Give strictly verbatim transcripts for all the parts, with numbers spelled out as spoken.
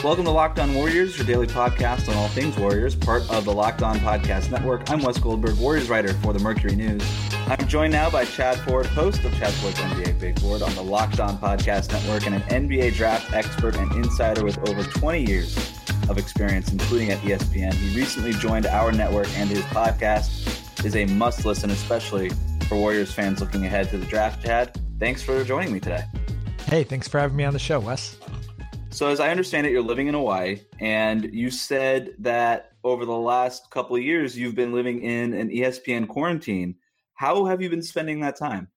Welcome to Locked On Warriors, your daily podcast on all things Warriors, part of the Locked On Podcast Network. I'm Wes Goldberg, Warriors writer for the Mercury News. I'm joined now by Chad Ford, host of Chad Ford's N B A Big Board on the Locked On Podcast Network, and an N B A draft expert and insider with over twenty years of experience, including at E S P N. He recently joined our network, and his podcast is a must-listen, especially for Warriors fans looking ahead to the draft. Chad, thanks for joining me today. Hey, thanks for having me on the show, Wes. So as I understand it, you're living in Hawaii, and you said that over the last couple of years, you've been living in an E S P N quarantine. How have you been spending that time?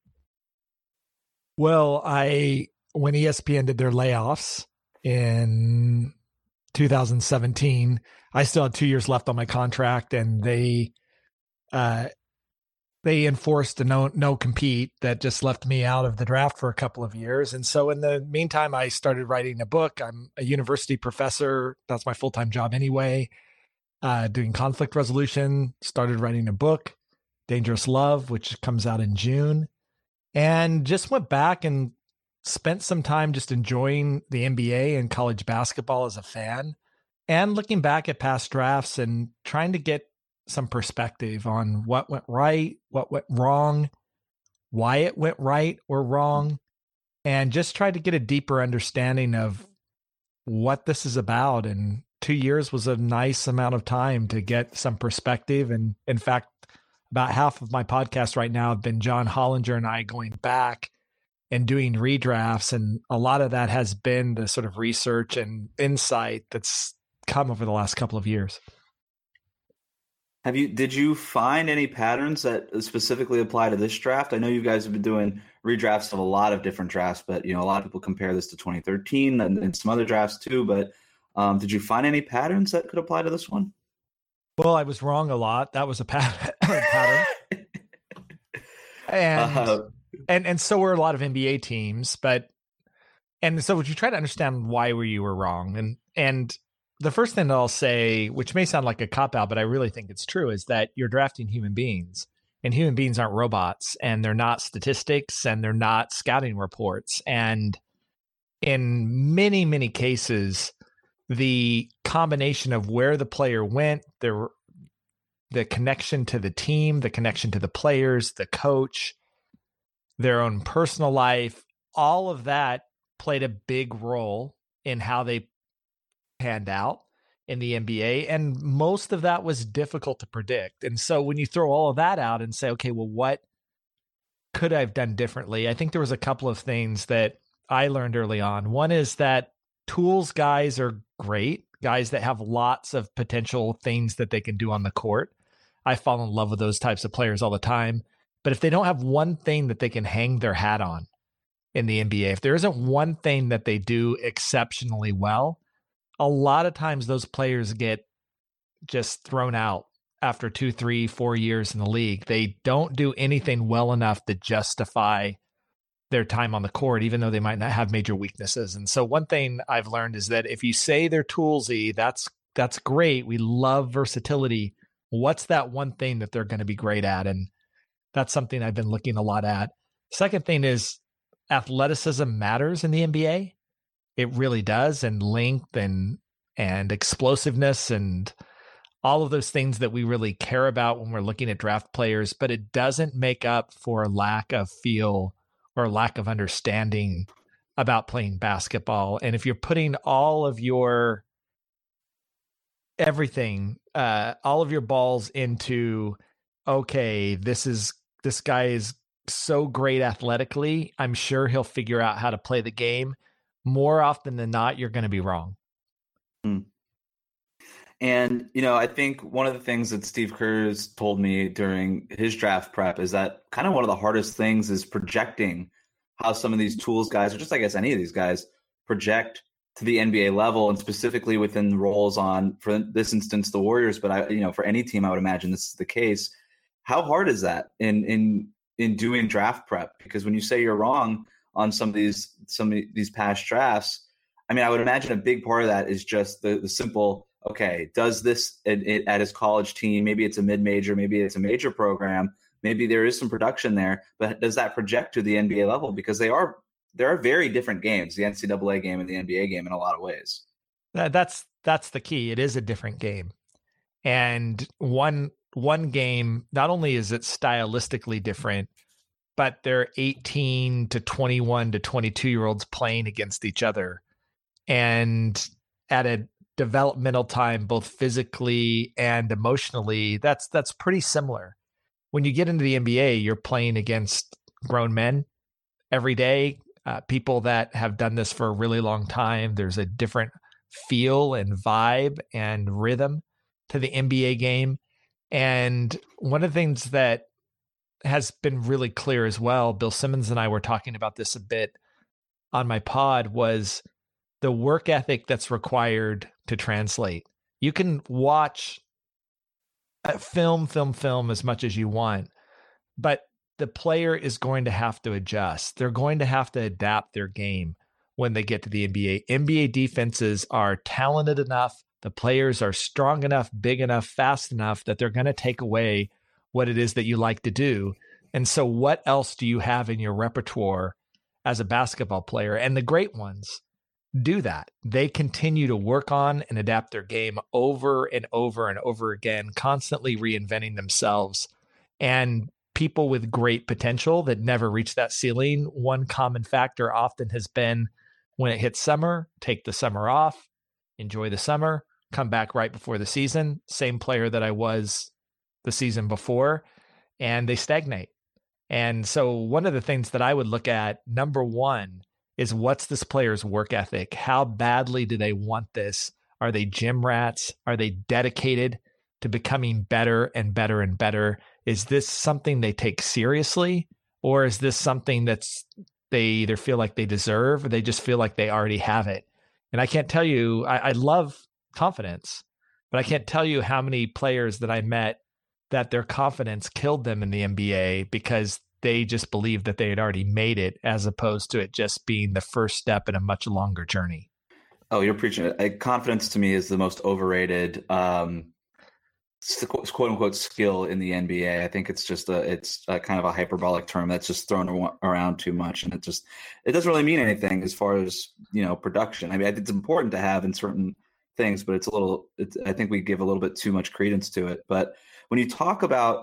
Well, I when E S P N did their layoffs in two thousand seventeen, I still had two years left on my contract, and they uh, they enforced a no no compete that just left me out of the draft for a couple of years. And so in the meantime, I started writing a book. I'm a university professor. That's my full-time job anyway. Uh, doing conflict resolution, started writing a book, Dangerous Love, which comes out in June, and just went back and spent some time just enjoying the N B A and college basketball as a fan, and looking back at past drafts and trying to get some perspective on what went right, what went wrong, why it went right or wrong, and just try to get a deeper understanding of what this is about. And two years was a nice amount of time to get some perspective. And in fact, about half of my podcast right now have been John Hollinger and I going back and doing redrafts. And a lot of that has been the sort of research and insight that's come over the last couple of years. Have you, did you find any patterns that specifically apply to this draft? I know you guys have been doing redrafts of a lot of different drafts, but you know, a lot of people compare this to twenty thirteen and, and some other drafts too. But um, did you find any patterns that could apply to this one? Well, I was wrong a lot. That was a pat- pattern. and, uh, and and so were a lot of N B A teams. But and so would you try to understand why were you were wrong? And and the first thing that I'll say, which may sound like a cop-out, but I really think it's true, is that you're drafting human beings. And human beings aren't robots, and they're not statistics, and they're not scouting reports. And in many, many cases, the combination of where the player went, the, the connection to the team, the connection to the players, the coach, their own personal life, all of that played a big role in how they panned out in the N B A. And most of that was difficult to predict. And so when you throw all of that out and say, okay, well, what could I have done differently? I think there was a couple of things that I learned early on. One is that tools guys are great, guys that have lots of potential things that they can do on the court. I fall in love with those types of players all the time. But if they don't have one thing that they can hang their hat on in the N B A, if there isn't one thing that they do exceptionally well, a lot of times those players get just thrown out after two, three, four years in the league. They don't do anything well enough to justify their time on the court, even though they might not have major weaknesses. And so one thing I've learned is that if you say they're toolsy, that's that's great. We love versatility. What's that one thing that they're going to be great at? And that's something I've been looking a lot at. Second thing is athleticism matters in the N B A. It really does, and length and and explosiveness and all of those things that we really care about when we're looking at draft players, but it doesn't make up for a lack of feel or lack of understanding about playing basketball. And if you're putting all of your everything, uh, all of your balls into, okay, this is this guy is so great athletically, I'm sure he'll figure out how to play the game. More often than not, you're going to be wrong. Hmm. And, you know, I think one of the things that Steve Kerr has told me during his draft prep is that kind of one of the hardest things is projecting how some of these tools guys, or just I guess any of these guys, project to the N B A level, and specifically within the roles on, for this instance, the Warriors, but I, you know, for any team, I would imagine this is the case. How hard is that in in in doing draft prep? Because when you say you're wrong on some of these some of these past drafts, I mean, I would imagine a big part of that is just the the simple, okay, does this at, at his college team, maybe it's a mid-major, maybe it's a major program, maybe there is some production there, but does that project to the N B A level? Because they are there are very different games, the N C double A game and the N B A game in a lot of ways. That, that's that's the key. It is a different game. And one one game, not only is it stylistically different, but they're eighteen to twenty-one to twenty-two year olds playing against each other. And at a developmental time, both physically and emotionally, that's that's pretty similar. When you get into the N B A, you're playing against grown men every day, uh, people that have done this for a really long time. There's a different feel and vibe and rhythm to the N B A game. And one of the things that has been really clear as well, Bill Simmons and I were talking about this a bit on my pod, was the work ethic that's required to translate. You can watch film, film, film as much as you want, but the player is going to have to adjust. They're going to have to adapt their game when they get to the N B A. N B A defenses are talented enough. The players are strong enough, big enough, fast enough that they're going to take away what it is that you like to do. And so what else do you have in your repertoire as a basketball player? And the great ones do that. They continue to work on and adapt their game over and over and over again, constantly reinventing themselves. And people with great potential that never reach that ceiling, one common factor often has been when it hits summer, take the summer off, enjoy the summer, come back right before the season, same player that I was the season before, and they stagnate. And so one of the things that I would look at, number one, is what's this player's work ethic? How badly do they want this? Are they gym rats? Are they dedicated to becoming better and better and better? Is this something they take seriously? Or is this something that's they either feel like they deserve or they just feel like they already have it? And I can't tell you, I, I love confidence, but I can't tell you how many players that I met that their confidence killed them in the N B A because they just believed that they had already made it, as opposed to it just being the first step in a much longer journey. Oh, you're preaching it. Confidence to me is the most overrated, um, quote unquote, skill in the N B A. I think it's just a, it's a kind of a hyperbolic term that's just thrown around too much. And it just, it doesn't really mean anything as far as, you know, production. I mean, it's important to have in certain things, but it's a little, it's, I think we give a little bit too much credence to it. But when you talk about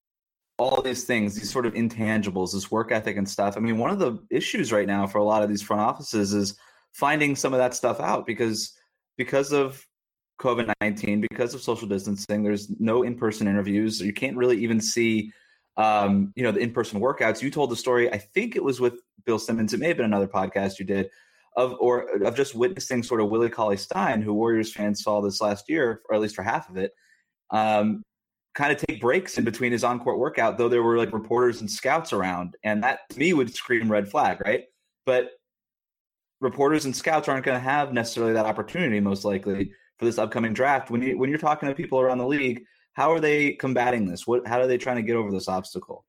all these things, these sort of intangibles, this work ethic and stuff, I mean, one of the issues right now for a lot of these front offices is finding some of that stuff out because because of COVID nineteen, because of social distancing, there's no in-person interviews. You can't really even see, um, you know, the in-person workouts. You told the story, I think it was with Bill Simmons, it may have been another podcast you did, of or of just witnessing sort of Willie Cauley-Stein, who Warriors fans saw this last year, or at least for half of it, um, kind of take breaks in between his on-court workout, though there were like reporters and scouts around. And that to me would scream red flag, right? But reporters and scouts aren't going to have necessarily that opportunity, most likely, for this upcoming draft. When you when you're talking to people around the league, how are they combating this? What how are they trying to get over this obstacle?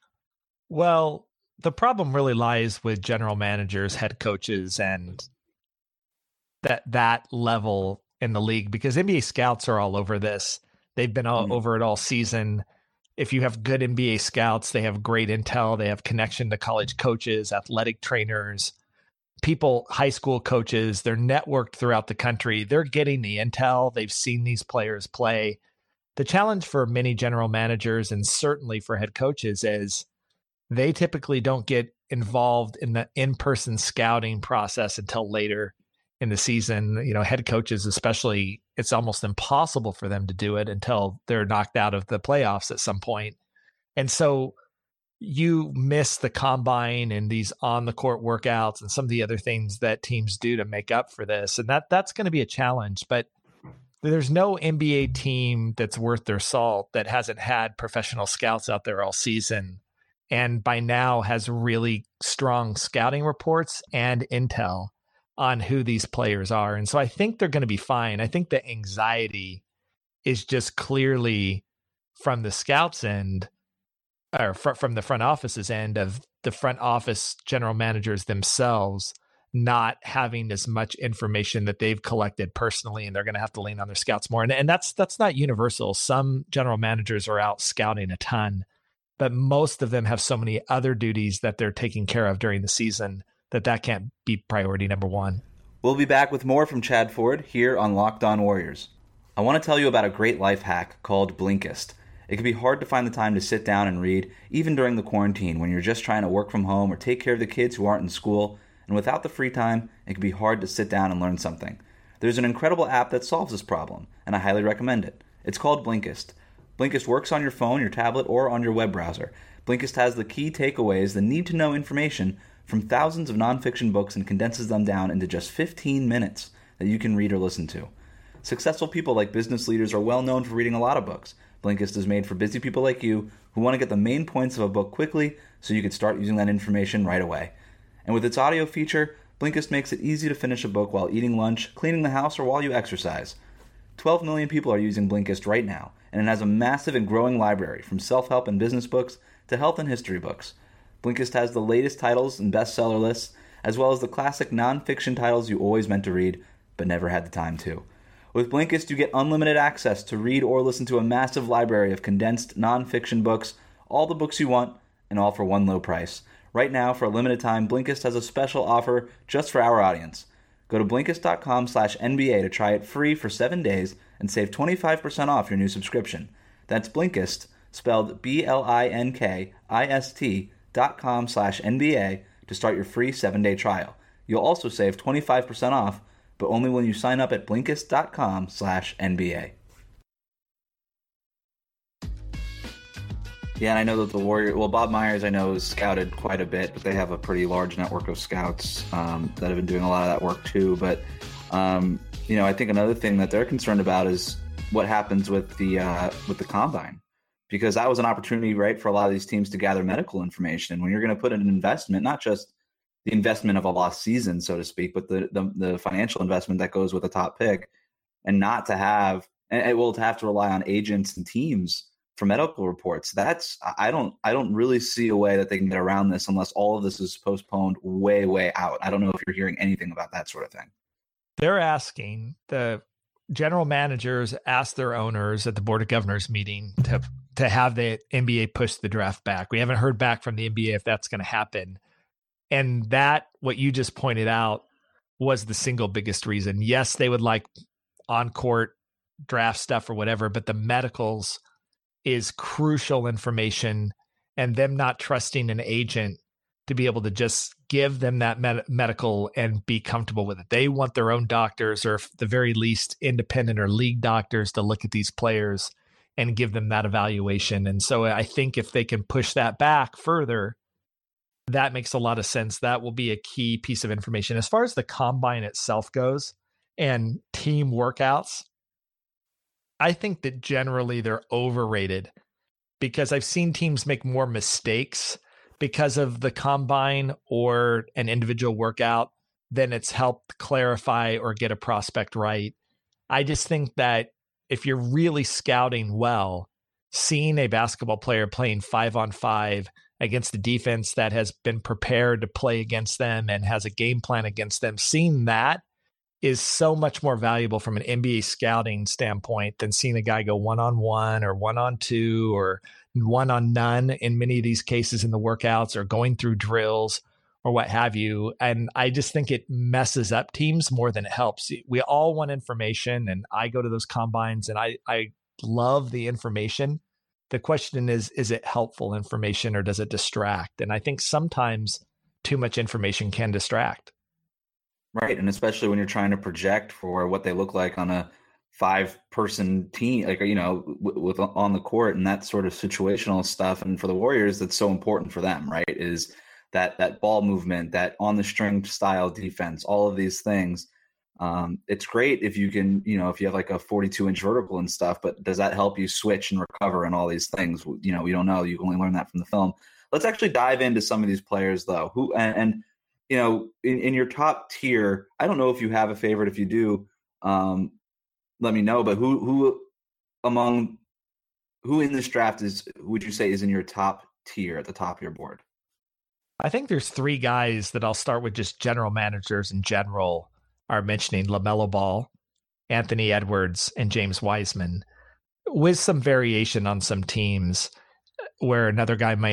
Well, the problem really lies with general managers, head coaches, and that that level in the league, because N B A scouts are all over this. They've been all mm-hmm. over it all season. If you have good N B A scouts, they have great intel. They have connection to college coaches, athletic trainers, people, high school coaches. They're networked throughout the country. They're getting the intel. They've seen these players play. The challenge for many general managers and certainly for head coaches is they typically don't get involved in the in-person scouting process until later in the season. You know, head coaches especially, it's almost impossible for them to do it until they're knocked out of the playoffs at some point. And so you miss the combine and these on the court workouts and some of the other things that teams do to make up for this. And that that's going to be a challenge, but there's no N B A team that's worth their salt that hasn't had professional scouts out there all season. And by now has really strong scouting reports and intel on who these players are. And so I think they're going to be fine. I think the anxiety is just clearly from the scouts end, or fr- from the front office's end of the front office general managers themselves not having as much information that they've collected personally, and they're going to have to lean on their scouts more. And, and that's that's not universal. Some general managers are out scouting a ton, but most of them have so many other duties that they're taking care of during the season that that can't be priority number one. We'll be back with more from Chad Ford here on Locked On Warriors. I want to tell you about a great life hack called Blinkist. It can be hard to find the time to sit down and read, even during the quarantine when you're just trying to work from home or take care of the kids who aren't in school. And without the free time, it can be hard to sit down and learn something. There's an incredible app that solves this problem, and I highly recommend it. It's called Blinkist. Blinkist works on your phone, your tablet, or on your web browser. Blinkist has the key takeaways, the need-to-know information from thousands of nonfiction books and condenses them down into just fifteen minutes that you can read or listen to. Successful people like business leaders are well known for reading a lot of books. Blinkist is made for busy people like you who want to get the main points of a book quickly so you can start using that information right away. And with its audio feature, Blinkist makes it easy to finish a book while eating lunch, cleaning the house, or while you exercise. twelve million people are using Blinkist right now, and it has a massive and growing library from self-help and business books to health and history books. Blinkist has the latest titles and bestseller lists, as well as the classic nonfiction titles you always meant to read, but never had the time to. With Blinkist, you get unlimited access to read or listen to a massive library of condensed nonfiction books, all the books you want, and all for one low price. Right now, for a limited time, Blinkist has a special offer just for our audience. Go to Blinkist.com slash NBA to try it free for seven days and save twenty-five percent off your new subscription. That's Blinkist, spelled B L I N K I S T dot com slash NBA to start your free seven-day trial. You'll also save twenty-five percent off, but only when you sign up at Blinkist.com slash NBA. Yeah, and I know that the Warriors, well, Bob Myers, I know, is scouted quite a bit, but they have a pretty large network of scouts um, that have been doing a lot of that work too. But, um, you know, I think another thing that they're concerned about is what happens with the uh, with the combine. Because that was an opportunity, right, for a lot of these teams to gather medical information. And when you're going to put in an investment, not just the investment of a lost season, so to speak, but the the, the financial investment that goes with a top pick, and not to have, and it will have to rely on agents and teams for medical reports. That's I don't I don't really see a way that they can get around this unless all of this is postponed way way out. I don't know if you're hearing anything about that sort of thing. They're asking the general managers ask their owners at the Board of Governors meeting to to have the N B A push the draft back. We haven't heard back from the N B A if that's going to happen. And that, what you just pointed out, was the single biggest reason. Yes, they would like on-court draft stuff or whatever, but the medicals is crucial information, and them not trusting an agent to be able to just give them that med- medical and be comfortable with it. They want their own doctors, or at the very least independent or league doctors, to look at these players and give them that evaluation. And so I think if they can push that back further, that makes a lot of sense. That will be a key piece of information. As far as the combine itself goes and team workouts, I think that generally they're overrated, because I've seen teams make more mistakes because of the combine or an individual workout than it's helped clarify or get a prospect right. I just think that if you're really scouting well, seeing a basketball player playing five on five against a defense that has been prepared to play against them and has a game plan against them, seeing that is so much more valuable from an N B A scouting standpoint than seeing a guy go one-on-one or one-on-two or one-on-none in many of these cases in the workouts, or going through drills or what have you. And I just think it messes up teams more than it helps. We all want information, and I go to those combines and I, I love the information. The question is, is it helpful information or does it distract? And I think sometimes too much information can distract. Right. And especially when you're trying to project for what they look like on a five person team, like, you know, with, with on the court and that sort of situational stuff. And for the Warriors, that's so important for them, right? Is that, that ball movement, that on the string style defense, all of these things. Um, it's great if you can, you know, if you have like a forty-two inch vertical and stuff, but does that help you switch and recover and all these things? You know, we don't know. You only learn that from the film. Let's actually dive into some of these players though, who, and, and you know, in, in your top tier, I don't know if you have a favorite. If you do, um, let me know, but who, who among who in this draft is, would you say is in your top tier at the top of your board? I think there's three guys that I'll start with, just general managers in general are mentioning: LaMelo Ball, Anthony Edwards, and James Wiseman, with some variation on some teams where another guy may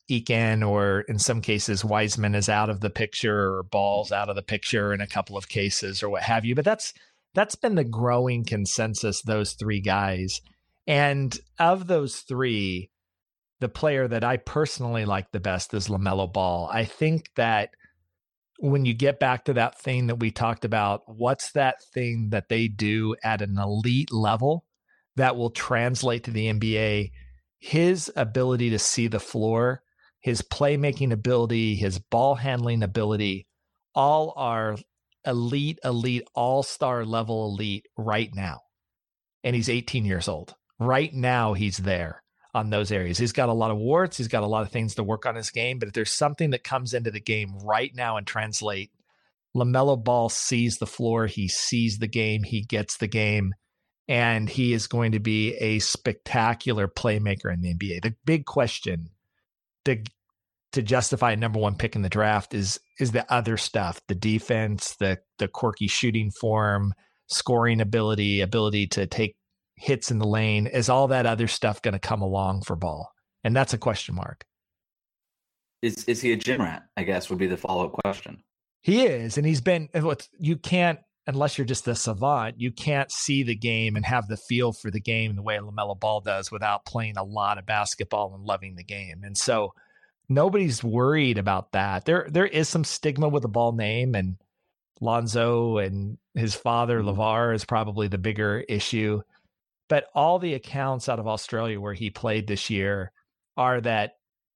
eke in, or in some cases, Wiseman is out of the picture or Ball's out of the picture in a couple of cases or what have you. But that's that's been the growing consensus, those three guys. And of those three, the player that I personally like the best is LaMelo Ball. I think that when you get back to that thing that we talked about, what's that thing that they do at an elite level that will translate to the N B A? His ability to see the floor, his playmaking ability, his ball handling ability, all are elite, elite, all-star level elite right now. And he's eighteen years old. Right now, he's there on those areas. He's got a lot of warts. He's got a lot of things to work on his game. But if there's something that comes into the game right now and translate, LaMelo Ball sees the floor. He sees the game. He gets the game. And he is going to be a spectacular playmaker in the N B A. The big question to, to justify a number one pick in the draft is, is the other stuff, the defense, the, the quirky shooting form, scoring ability, ability to take hits in the lane. Is all that other stuff going to come along for Ball? And that's a question mark. Is is he a gym rat, I guess, would be the follow-up question. He is, and he's been, you can't, unless you're just a savant, you can't see the game and have the feel for the game the way LaMelo Ball does without playing a lot of basketball and loving the game. And so nobody's worried about that. There, there is some stigma with the Ball name, and Lonzo and his father, LeVar, is probably the bigger issue. But all the accounts out of Australia where he played this year are that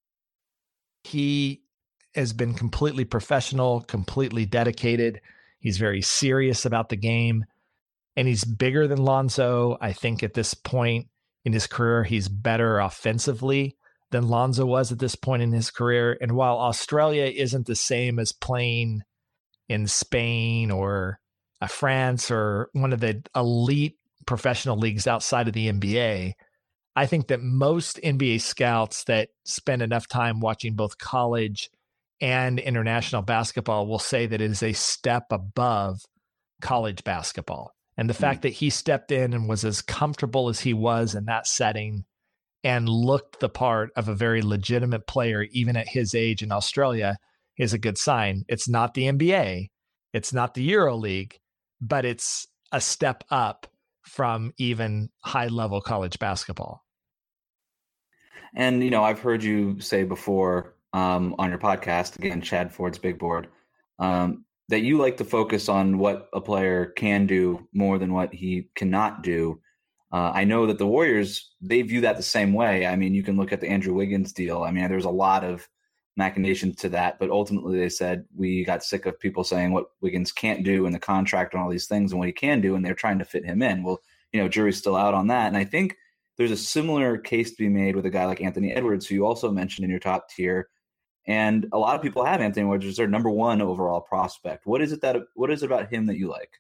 he has been completely professional, completely dedicated. He's very serious about the game, and he's bigger than Lonzo. I think at this point in his career, he's better offensively than Lonzo was at this point in his career. And while Australia isn't the same as playing in Spain or uh, France or one of the elite professional leagues outside of the N B A, I think that most N B A scouts that spend enough time watching both college and international basketball will say that it is a step above college basketball. And the mm-hmm. fact that he stepped in and was as comfortable as he was in that setting and looked the part of a very legitimate player, even at his age in Australia, is a good sign. It's not the N B A, it's not the EuroLeague, but it's a step up from even high-level college basketball. And, you know, I've heard you say before um, on your podcast, again, Chad Ford's Big Board, um, that you like to focus on what a player can do more than what he cannot do. Uh, I know that the Warriors, they view that the same way. I mean, you can look at the Andrew Wiggins deal. I mean, there's a lot of machinations to that, but ultimately they said we got sick of people saying what Wiggins can't do in the contract and all these things and what he can do, and they're trying to fit him in. Well, you know, jury's still out on that. And I think there's a similar case to be made with a guy like Anthony Edwards, who you also mentioned in your top tier. And a lot of people have Anthony Edwards as their number one overall prospect. What is it that what is it about him that you like?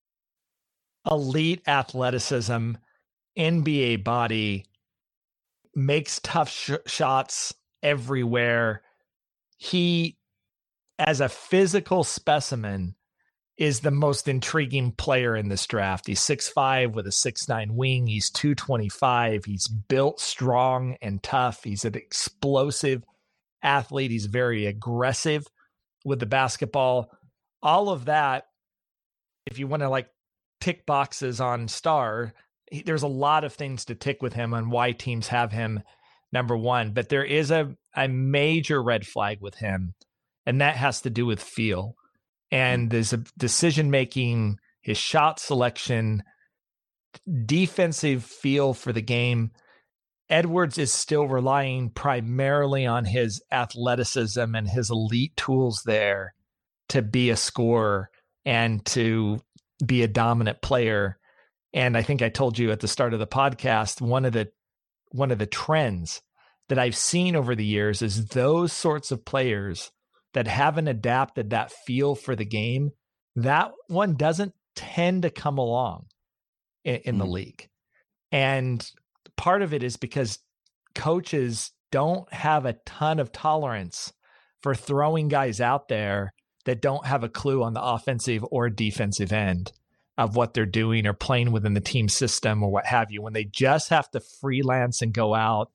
Elite athleticism, N B A body, makes tough sh- shots everywhere. He, as a physical specimen, is the most intriguing player in this draft. He's six five with a six nine wing. He's two twenty-five. He's built strong and tough. He's an explosive athlete. He's very aggressive with the basketball. All of that, if you want to like tick boxes on star, he, there's a lot of things to tick with him on why teams have him number one. But there is a, a major red flag with him, and that has to do with feel. And there's a decision-making, his shot selection, defensive feel for the game. Edwards is still relying primarily on his athleticism and his elite tools there to be a scorer and to be a dominant player. And I think I told you at the start of the podcast, one of the one of the trends that I've seen over the years is those sorts of players that haven't adapted that feel for the game, that one doesn't tend to come along in, in mm. the league. And part of it is because coaches don't have a ton of tolerance for throwing guys out there that don't have a clue on the offensive or defensive end of what they're doing or playing within the team system or what have you. When they just have to freelance and go out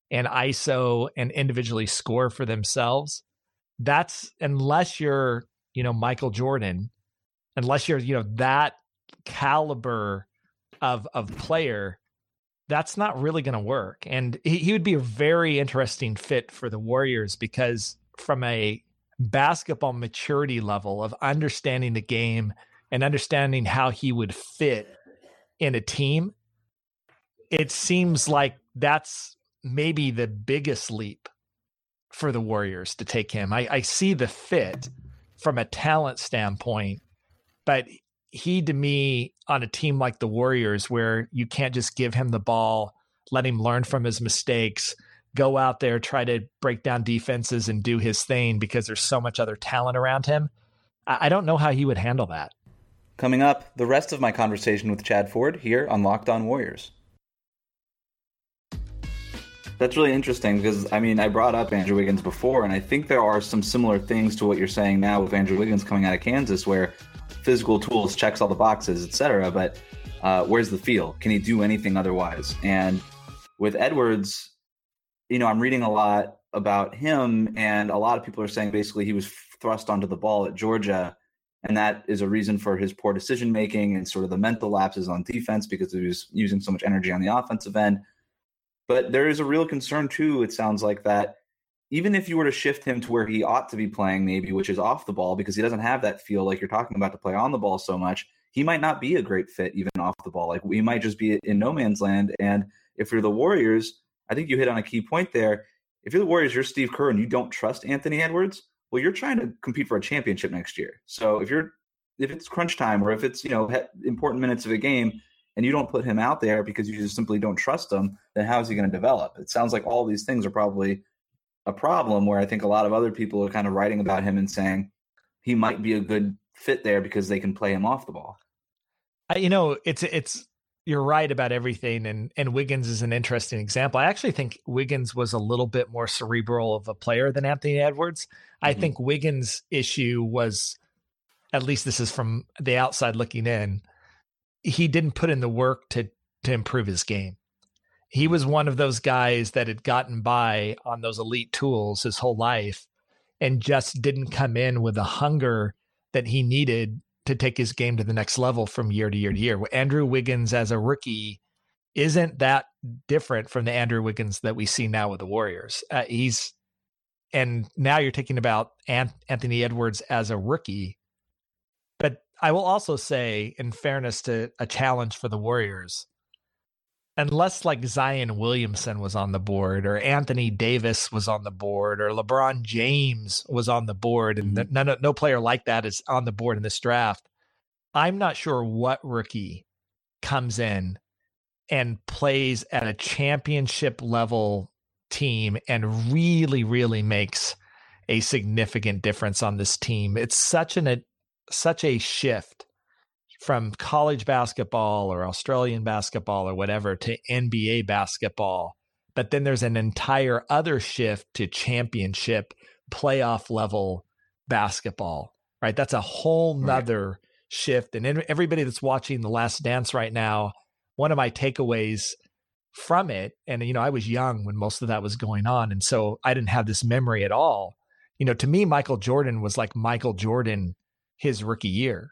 and I S O and individually score for themselves, that's unless you're, you know, Michael Jordan, unless you're, you know, that caliber of of player, that's not really going to work. And he, he would be a very interesting fit for the Warriors because from a basketball maturity level of understanding the game and understanding how he would fit in a team, it seems like that's maybe the biggest leap for the Warriors to take him. I, I see the fit from a talent standpoint, but he, to me, on a team like the Warriors, where you can't just give him the ball, let him learn from his mistakes, go out there, try to break down defenses and do his thing because there's so much other talent around him. I, I don't know how he would handle that. Coming up, the rest of my conversation with Chad Ford here on Locked On Warriors. That's really interesting because, I mean, I brought up Andrew Wiggins before, and I think there are some similar things to what you're saying now with Andrew Wiggins coming out of Kansas, where physical tools, checks all the boxes, et cetera. But uh, where's the feel? Can he do anything otherwise? And with Edwards, you know, I'm reading a lot about him, and a lot of people are saying basically he was thrust onto the ball at Georgia, and that is a reason for his poor decision-making and sort of the mental lapses on defense because he was using so much energy on the offensive end. But there is a real concern, too, it sounds like, that even if you were to shift him to where he ought to be playing maybe, which is off the ball, because he doesn't have that feel like you're talking about to play on the ball so much, he might not be a great fit even off the ball. Like, we might just be in no man's land. And if you're the Warriors, I think you hit on a key point there. If you're the Warriors, you're Steve Kerr, and you don't trust Anthony Edwards, well, you're trying to compete for a championship next year. So if you're if it's crunch time or if it's, you know, important minutes of a game, and you don't put him out there because you just simply don't trust him, then how is he going to develop? It sounds like all these things are probably a problem where I think a lot of other people are kind of writing about him and saying he might be a good fit there because they can play him off the ball. I, you know, it's, it's, you're right about everything. And, and Wiggins is an interesting example. I actually think Wiggins was a little bit more cerebral of a player than Anthony Edwards. Mm-hmm. I think Wiggins' issue was, at least this is from the outside looking in, he didn't put in the work to to improve his game. He was one of those guys that had gotten by on those elite tools his whole life and just didn't come in with the hunger that he needed to take his game to the next level from year to year to year. Andrew Wiggins as a rookie isn't that different from the Andrew Wiggins that we see now with the Warriors. Uh, he's and now you're talking about Ant- Anthony Edwards as a rookie. But I will also say, in fairness to a challenge for the Warriors, unless like Zion Williamson was on the board or Anthony Davis was on the board or LeBron James was on the board, and mm-hmm. no, no player like that is on the board in this draft, I'm not sure what rookie comes in and plays at a championship level team and really, really makes a significant difference on this team. It's such an a, such a shift from college basketball or Australian basketball or whatever to N B A basketball. But then there's an entire other shift to championship playoff level basketball, right? That's a whole nother right. shift. And everybody that's watching The Last Dance right now, one of my takeaways from it, and, you know, I was young when most of that was going on, and so I didn't have this memory at all. You know, to me, Michael Jordan was like Michael Jordan his rookie year.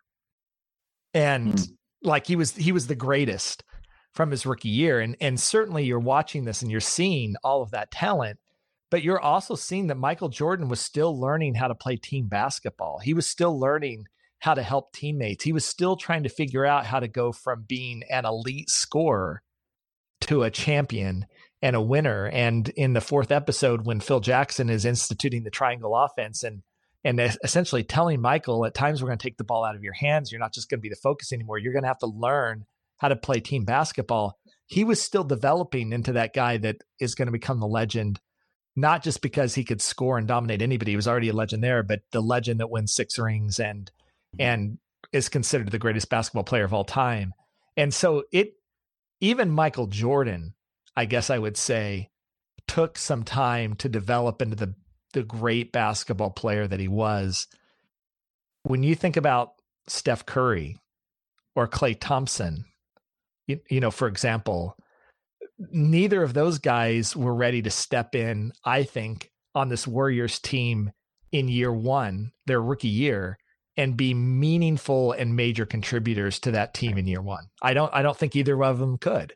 And mm. like he was, he was the greatest from his rookie year. And, and certainly you're watching this and you're seeing all of that talent, but you're also seeing that Michael Jordan was still learning how to play team basketball. He was still learning how to help teammates. He was still trying to figure out how to go from being an elite scorer to a champion and a winner. And in the fourth episode, when Phil Jackson is instituting the triangle offense and And essentially telling Michael, at times we're going to take the ball out of your hands. You're not just going to be the focus anymore. You're going to have to learn how to play team basketball. He was still developing into that guy that is going to become the legend, not just because he could score and dominate anybody. He was already a legend there, but the legend that wins six rings and and is considered the greatest basketball player of all time. And so it, even Michael Jordan, I guess I would say, took some time to develop into the the great basketball player that he was. When you think about Steph Curry or Klay Thompson, you, you know, for example, neither of those guys were ready to step in, I think, on this Warriors team in year one, their rookie year, and be meaningful and major contributors to that team in year one. I don't, I don't think either of them could.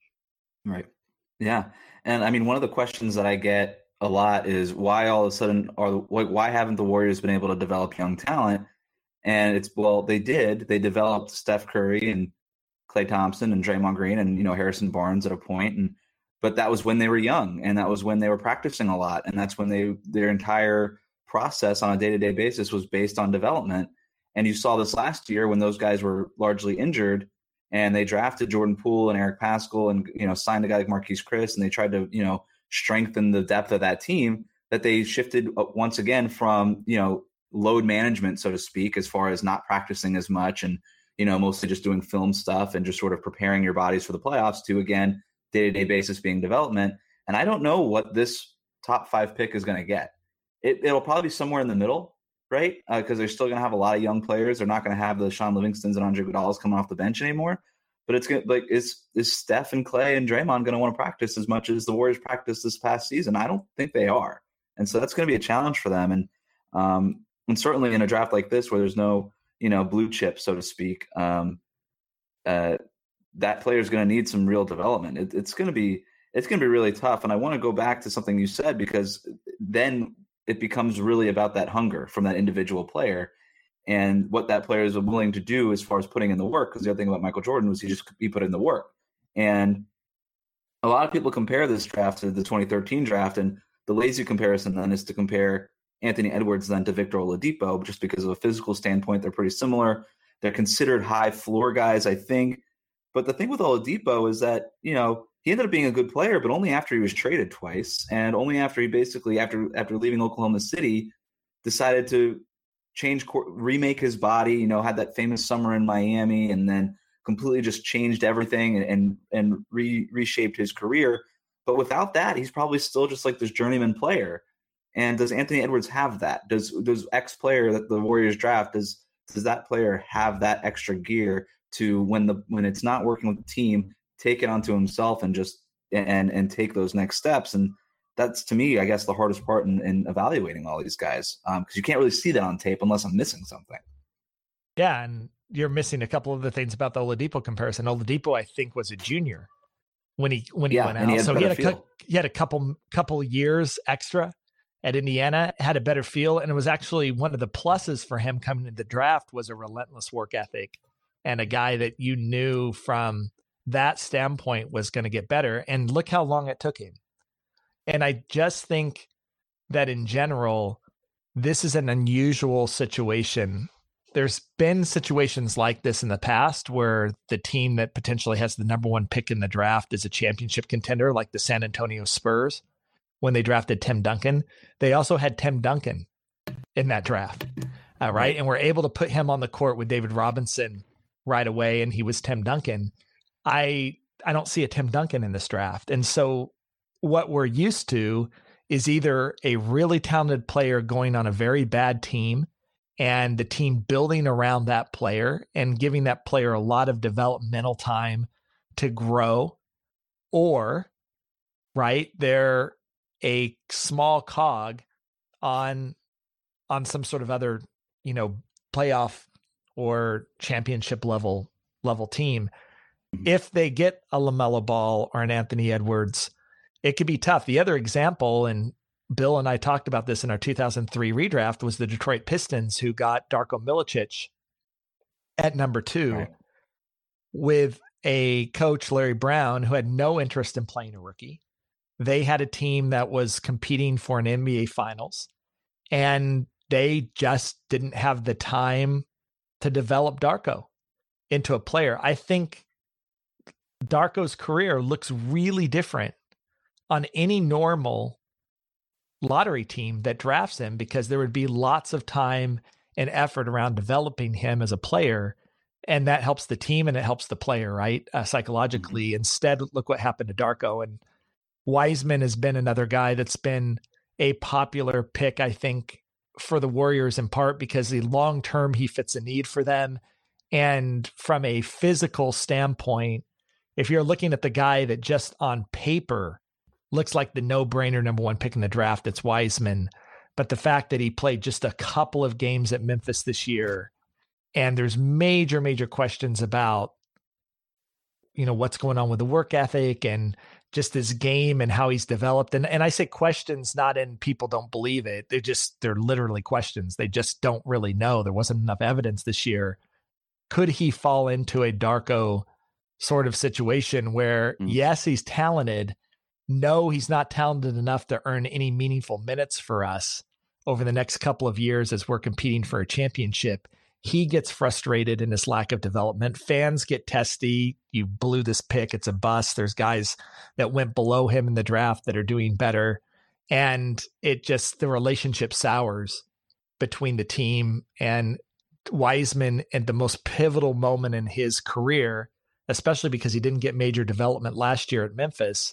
Right. Yeah. And I mean, one of the questions that I get a lot is why all of a sudden are why haven't the Warriors been able to develop young talent? And it's, well, they did. They developed Steph Curry and Klay Thompson and Draymond Green and, you know, Harrison Barnes at a point. And, but that was when they were young, and that was when they were practicing a lot. And that's when they, their entire process on a day-to-day basis was based on development. And you saw this last year when those guys were largely injured, and they drafted Jordan Poole and Eric Paschall and, you know, signed a guy like Marquise Chriss, and they tried to, you know, strengthen the depth of that team, that they shifted once again from, you know, load management, so to speak, as far as not practicing as much and, you know, mostly just doing film stuff and just sort of preparing your bodies for the playoffs, to, again, day-to-day basis being development. And I don't know what this top five pick is going to get. It, it'll probably be somewhere in the middle, right? Because uh, they're still going to have a lot of young players. They're not going to have the Sean Livingstons and Andre Iguodala's coming off the bench anymore. But it's going to, like, is is Steph and Klay and Draymond going to want to practice as much as the Warriors practiced this past season? I don't think they are. And so that's going to be a challenge for them. And um, and certainly in a draft like this, where there's no, you know, blue chip, so to speak, um, uh, that player is going to need some real development. It, it's going to be it's going to be really tough. And I want to go back to something you said, because then it becomes really about that hunger from that individual player and what that player is willing to do as far as putting in the work. Because the other thing about Michael Jordan was he just he put in the work. And a lot of people compare this draft to the twenty thirteen draft, and the lazy comparison then is to compare Anthony Edwards then to Victor Oladipo, just because of a physical standpoint, they're pretty similar. They're considered high floor guys, I think. But the thing with Oladipo is that, you know, he ended up being a good player, but only after he was traded twice, and only after he basically, after after leaving Oklahoma City, decided to change, remake his body, you know, had that famous summer in Miami, and then completely just changed everything and and, and re, reshaped his career. But without that, he's probably still just like this journeyman player. And does Anthony Edwards have that? Does does X player that the Warriors draft, does does that player have that extra gear to, when the when it's not working with the team, take it onto himself and just and and take those next steps? And that's, to me, I guess, the hardest part in, in evaluating all these guys, because um, you can't really see that on tape unless I'm missing something. Yeah, and you're missing a couple of the things about the Oladipo comparison. Oladipo, I think, was a junior when he when he yeah, went out, he had so he had a feel. he had a couple couple years extra at Indiana, had a better feel, and it was actually one of the pluses for him coming into the draft was a relentless work ethic and a guy that you knew from that standpoint was going to get better. And look how long it took him. And I just think that in general, this is an unusual situation. There's been situations like this in the past where the team that potentially has the number one pick in the draft is a championship contender, like the San Antonio Spurs. When they drafted Tim Duncan, they also had Tim Duncan in that draft, uh, right? And were able to put him on the court with David Robinson right away, and he was Tim Duncan. I I don't see a Tim Duncan in this draft. And so what we're used to is either a really talented player going on a very bad team and the team building around that player and giving that player a lot of developmental time to grow, or, right, they're a small cog on on some sort of other, you know, playoff or championship level level team. Mm-hmm. If they get a LaMelo Ball or an Anthony Edwards, it could be tough. The other example, and Bill and I talked about this in our two thousand three redraft, was the Detroit Pistons, who got Darko Milicic at number two, right, with a coach, Larry Brown, who had no interest in playing a rookie. They had a team that was competing for an N B A Finals, and they just didn't have the time to develop Darko into a player. I think Darko's career looks really different on any normal lottery team that drafts him, because there would be lots of time and effort around developing him as a player, and that helps the team and it helps the player, right? Uh, psychologically. Mm-hmm. Instead, look what happened to Darko. And Wiseman has been another guy that's been a popular pick, I think, for the Warriors, in part because the long term he fits a need for them. And from a physical standpoint, if you're looking at the guy that just on paper looks like the no-brainer number one pick in the draft, it's Wiseman. But the fact that he played just a couple of games at Memphis this year, and there's major, major questions about, you know, what's going on with the work ethic and just his game and how he's developed. And and I say questions not in people don't believe it. They're just, they're literally questions. They just don't really know. There wasn't enough evidence this year. Could he fall into a Darko sort of situation where, mm. yes, he's talented. No, he's not talented enough to earn any meaningful minutes for us over the next couple of years as we're competing for a championship. He gets frustrated in his lack of development. Fans get testy. You blew this pick. It's a bust. There's guys that went below him in the draft that are doing better. And it just, the relationship sours between the team and Wiseman at the most pivotal moment in his career, especially because he didn't get major development last year at Memphis,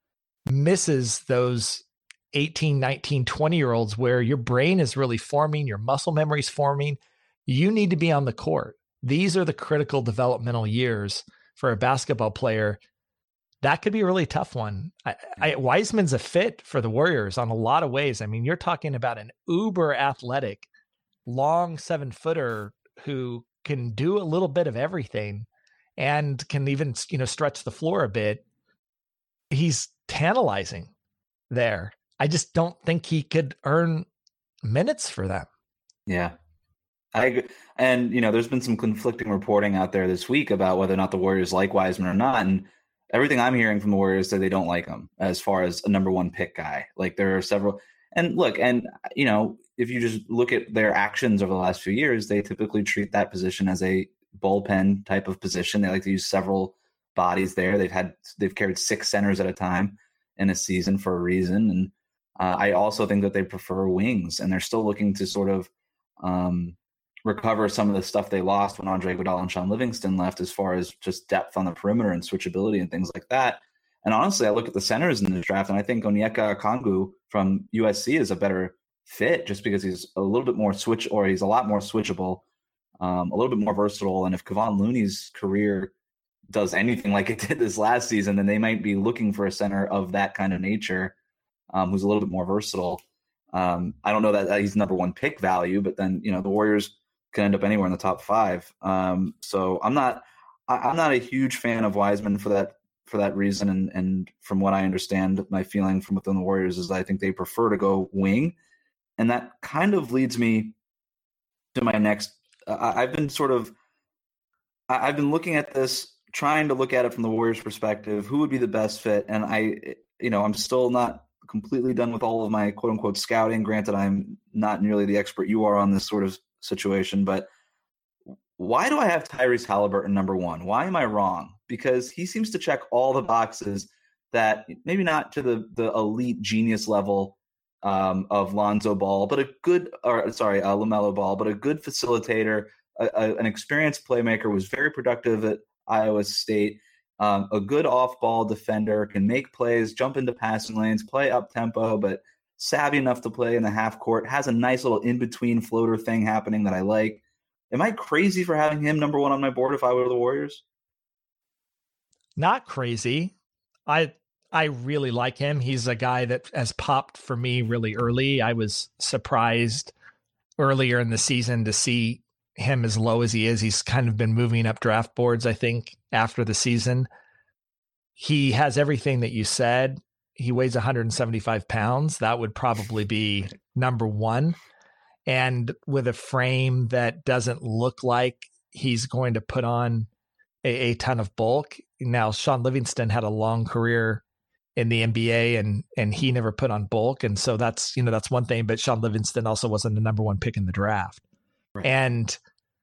misses those eighteen, nineteen, twenty year olds where your brain is really forming, your muscle memory is forming. You need to be on the court. These are the critical developmental years for a basketball player. That could be a really tough one. I, I, Wiseman's a fit for the Warriors on a lot of ways. I mean, you're talking about an uber athletic, long seven footer who can do a little bit of everything and can even, you know, stretch the floor a bit. He's tantalizing there. I just don't think he could earn minutes for them. Yeah. I agree. And, you know, there's been some conflicting reporting out there this week about whether or not the Warriors like Wiseman or not. And everything I'm hearing from the Warriors say they don't like him as far as a number one pick guy. Like there are several. And look, and, you know, if you just look at their actions over the last few years, they typically treat that position as a bullpen type of position. They like to use several bodies there. They've had, they've carried six centers at a time in a season for a reason. And uh, I also think that they prefer wings, and they're still looking to sort of, um, recover some of the stuff they lost when Andre Iguodala and Sean Livingston left, as far as just depth on the perimeter and switchability and things like that. And honestly, I look at the centers in the draft, and I think Onyeka Okongwu from U S C is a better fit just because he's a little bit more switch, or he's a lot more switchable, um, a little bit more versatile. And if Kevon Looney's career does anything like it did this last season, then they might be looking for a center of that kind of nature, um, who's a little bit more versatile. Um, I don't know that, that he's number one pick value, but then, you know, the Warriors can end up anywhere in the top five. Um, so I'm not, I, I'm not a huge fan of Wiseman for that, for that reason. And, and from what I understand, my feeling from within the Warriors is that I think they prefer to go wing. And that kind of leads me to my next, uh, I've been sort of, I, I've been looking at this, trying to look at it from the Warriors perspective, who would be the best fit. And I, you know, I'm still not completely done with all of my quote unquote scouting. Granted, I'm not nearly the expert you are on this sort of situation, but why do I have Tyrese Halliburton number one? Why am I wrong? Because he seems to check all the boxes that maybe not to the, the elite genius level um, of Lonzo Ball, but a good, or sorry, uh, LaMelo Ball, but a good facilitator, a, a, an experienced playmaker, was very productive at Iowa State, um, a good off-ball defender, can make plays, jump into passing lanes, play up-tempo, but savvy enough to play in the half court, has a nice little in-between floater thing happening that I like. Am I crazy for having him number one on my board if I were the Warriors? Not crazy. I I really like him. He's a guy that has popped for me really early. I was surprised earlier in the season to see him as low as he is. He's kind of been moving up draft boards, I think, after the season. He has everything that you said. He weighs one hundred seventy-five pounds. That would probably be number one. And with a frame that doesn't look like he's going to put on a, a ton of bulk. Now, Sean Livingston had a long career in the N B A, and and he never put on bulk. And so that's, you know, that's one thing. But Sean Livingston also wasn't the number one pick in the draft. Right. And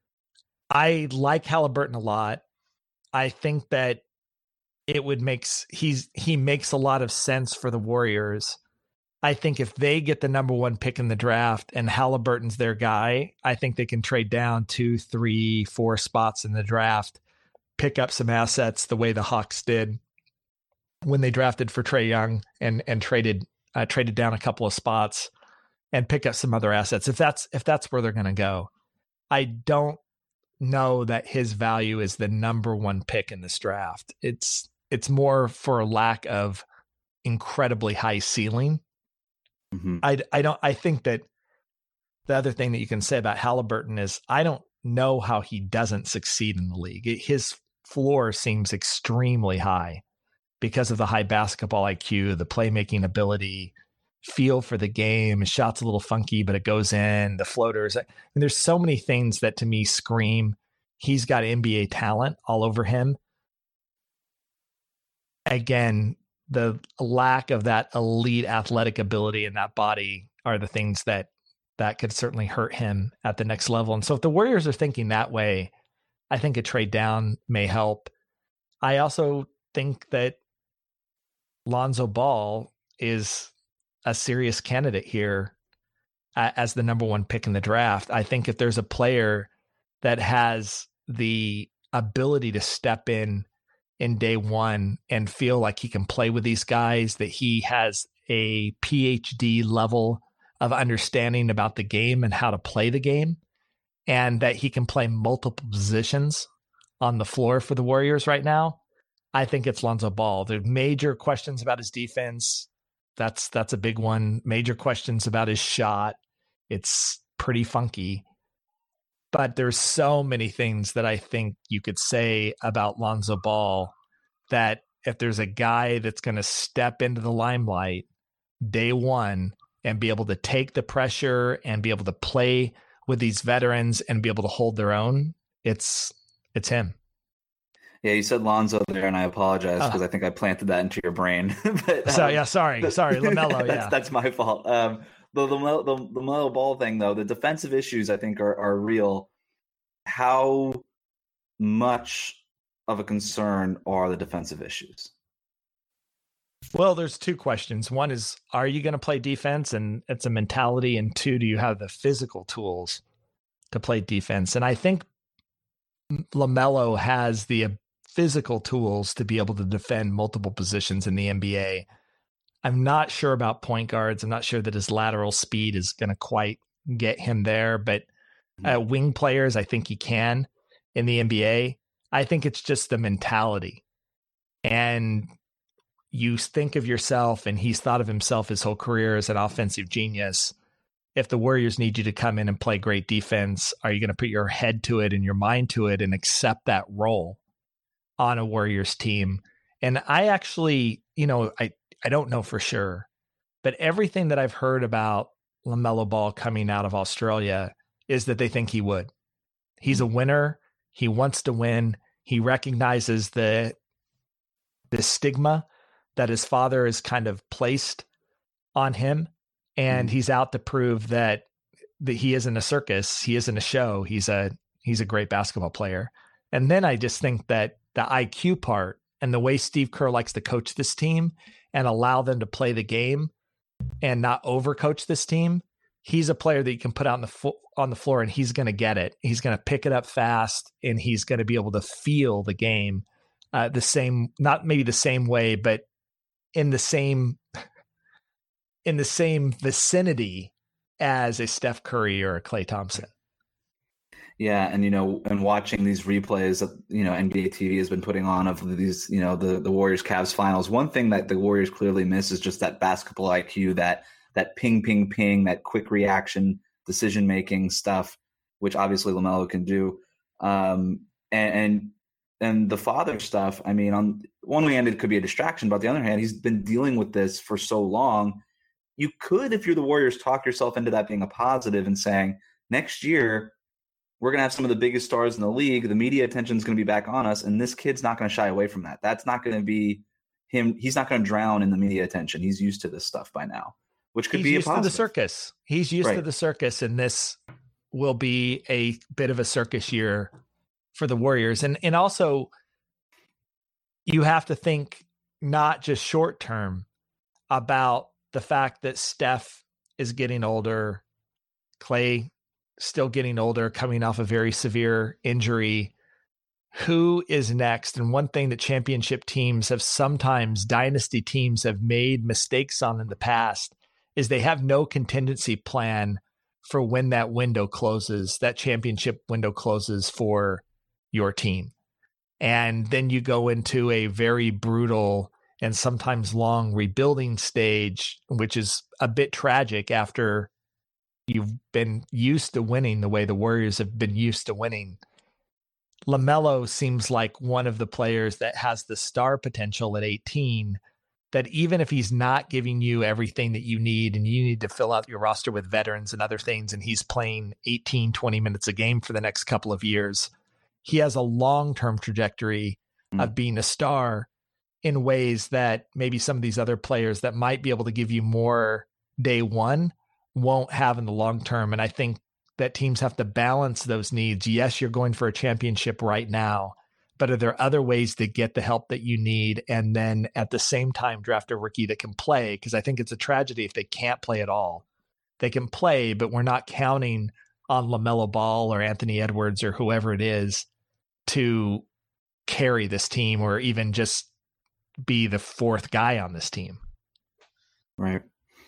I like Halliburton a lot. I think that it would make he's he makes a lot of sense for the Warriors. I think if they get the number one pick in the draft and Halliburton's their guy, I think they can trade down two, three, four spots in the draft, pick up some assets the way the Hawks did when they drafted for Trae Young and and traded uh, traded down a couple of spots and pick up some other assets. If that's if that's where they're going to go, I don't know that his value is the number one pick in this draft. It's it's more for a lack of incredibly high ceiling. Mm-hmm. I, I don't I think that the other thing that you can say about Halliburton is I don't know how he doesn't succeed in the league. His floor seems extremely high because of the high basketball I Q, the playmaking ability, feel for the game. His shot's a little funky, but it goes in. The floaters. I mean, there's so many things that to me scream he's got N B A talent all over him. Again, the lack of that elite athletic ability in that body are the things that that could certainly hurt him at the next level. And so if the Warriors are thinking that way, I think a trade down may help. I also think that Lonzo Ball is a serious candidate here as the number one pick in the draft. I think if there's a player that has the ability to step in in day one and feel like he can play with these guys, that he has a P H D level of understanding about the game and how to play the game, and that he can play multiple positions on the floor for the Warriors right now, I think it's Lonzo Ball. There's major questions about his defense. That's that's a big one. Major questions about his shot. It's pretty funky. But there's so many things that I think you could say about Lonzo Ball that if there's a guy that's going to step into the limelight day one and be able to take the pressure and be able to play with these veterans and be able to hold their own, it's it's him. Yeah, you said Lonzo there, and I apologize because uh, I think I planted that into your brain. but, um, so yeah, sorry, sorry, LaMelo. that's, yeah, that's my fault. Um, the the the the LaMelo Ball thing, though, the defensive issues I think are are real. How much of a concern are the defensive issues? Well, there's two questions. One is, are you going to play defense? And it's a mentality. And two, do you have the physical tools to play defense? And I think LaMelo has the physical tools to be able to defend multiple positions in the N B A. I'm not sure about point guards. I'm not sure that his lateral speed is going to quite get him there, but uh, wing players, I think he can in the N B A. I think it's just the mentality. And you think of yourself, and he's thought of himself his whole career as an offensive genius. If the Warriors need you to come in and play great defense, are you going to put your head to it and your mind to it and accept that role on a Warriors team? And I actually, you know, I, I don't know for sure, but everything that I've heard about LaMelo Ball coming out of Australia is that they think he would. He's a winner. He wants to win. He recognizes the, the stigma that his father is kind of placed on him. And he's out to prove that, that he isn't a circus. He isn't a show. He's a, he's a great basketball player. And then I just think that the I Q part and the way Steve Kerr likes to coach this team and allow them to play the game and not overcoach this team, he's a player that you can put out on the fo- on the floor and he's going to get it. He's going to pick it up fast and he's going to be able to feel the game uh, the same, not maybe the same way, but in the same in the same vicinity as a Steph Curry or a Klay Thompson. Yeah, and you know, and watching these replays that you know N B A T V has been putting on of these, you know, the the Warriors Cavs finals. One thing that the Warriors clearly miss is just that basketball I Q, that that ping, ping, ping, that quick reaction, decision making stuff, which obviously LaMelo can do. Um, and, and and the father stuff. I mean, on one hand, it could be a distraction, but on the other hand, he's been dealing with this for so long. You could, if you're the Warriors, talk yourself into that being a positive and saying next year we're going to have some of the biggest stars in the league. The media attention is going to be back on us, and this kid's not going to shy away from that. That's not going to be him. He's not going to drown in the media attention. He's used to this stuff by now, which could He's be a used positive. to the circus. He's used Right. to the circus, and this will be a bit of a circus year for the Warriors. And and also, you have to think not just short term about the fact that Steph is getting older, Klay still getting older, coming off a very severe injury. Who is next? And one thing that championship teams have sometimes, dynasty teams have made mistakes on in the past is they have no contingency plan for when that window closes, that championship window closes for your team. And then you go into a very brutal and sometimes long rebuilding stage, which is a bit tragic after you've been used to winning the way the Warriors have been used to winning. LaMelo seems like one of the players that has the star potential at eighteen, that even if he's not giving you everything that you need and you need to fill out your roster with veterans and other things, and he's playing eighteen, twenty minutes a game for the next couple of years, he has a long-term trajectory mm. of being a star in ways that maybe some of these other players that might be able to give you more day one won't have in the long term. And I think that teams have to balance those needs. Yes, you're going for a championship right now, but are there other ways to get the help that you need? And then at the same time, draft a rookie that can play, because I think it's a tragedy if they can't play at all. They can play, but we're not counting on LaMelo Ball or Anthony Edwards or whoever it is to carry this team or even just be the fourth guy on this team. Right.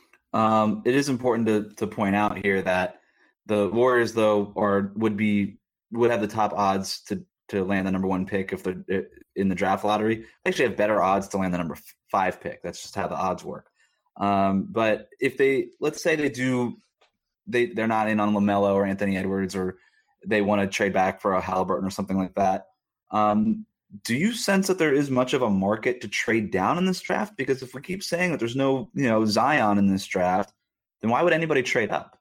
Um, it is important to to point out here that the Warriors, though, are would be would have the top odds to to land the number one pick if they're in the draft lottery. They actually have better odds to land the number five pick. That's just how the odds work. Um, but if they, let's say they do, they they're not in on LaMelo or Anthony Edwards, or they want to trade back for a Halliburton or something like that. Um, do you sense that there is much of a market to trade down in this draft? Because if we keep saying that there's no, you know, Zion in this draft, then why would anybody trade up?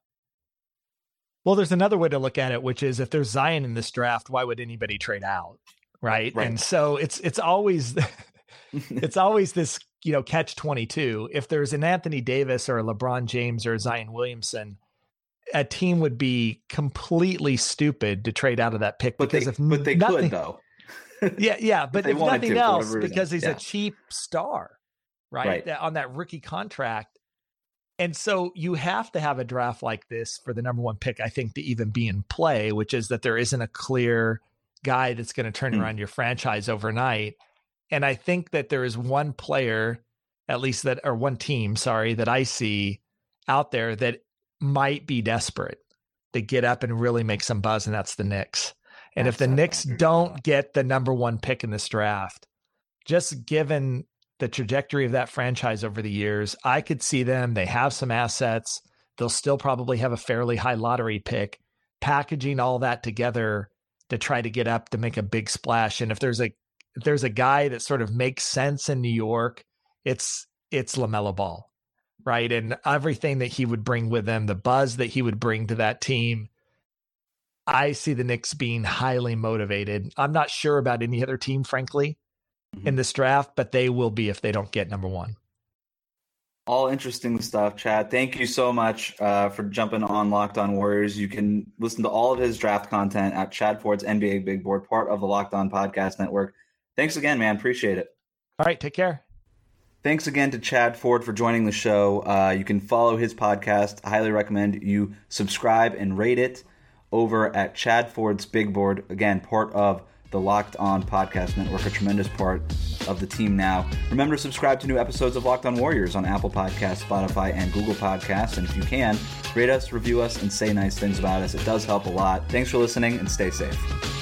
Well, there's another way to look at it, which is if there's Zion in this draft, why would anybody trade out? Right. right. And so it's, it's always, it's always this, you know, catch twenty-two. If there's an Anthony Davis or a LeBron James or a Zion Williamson, a team would be completely stupid to trade out of that pick. But because they, if but they nothing, could though. yeah. Yeah. But if, if nothing to, else, because he's yeah. a cheap star, right? right. That, on that rookie contract. And so you have to have a draft like this for the number one pick, I think, to even be in play, which is that there isn't a clear guy that's going to turn mm. around your franchise overnight. And I think that there is one player, at least that, or one team, sorry, that I see out there that might be desperate to get up and really make some buzz, and that's the Knicks. And that's if the Knicks don't get the number one pick in this draft, just given the trajectory of that franchise over the years, I could see them. They have some assets. They'll still probably have a fairly high lottery pick, packaging all that together to try to get up to make a big splash. And if there's a, if there's a guy that sort of makes sense in New York, it's, it's LaMelo Ball, right? And everything that he would bring with him, the buzz that he would bring to that team. I see the Knicks being highly motivated. I'm not sure about any other team, frankly, in this draft, but they will be if they don't get number one. All interesting stuff, Chad. Thank you so much uh, for jumping on Locked On Warriors. You can listen to all of his draft content at Chad Ford's N B A Big Board, part of the Locked On Podcast Network. Thanks again, man. Appreciate it. All right, take care. Thanks again to Chad Ford for joining the show. Uh, you can follow his podcast. I highly recommend you subscribe and rate it over at Chad Ford's Big Board. Again, part of the Locked On Podcast Network, a tremendous part of the team now. Remember to subscribe to new episodes of Locked On Warriors on Apple Podcasts, Spotify, and Google Podcasts. And if you can, rate us, review us, and say nice things about us. It does help a lot. Thanks for listening, and stay safe.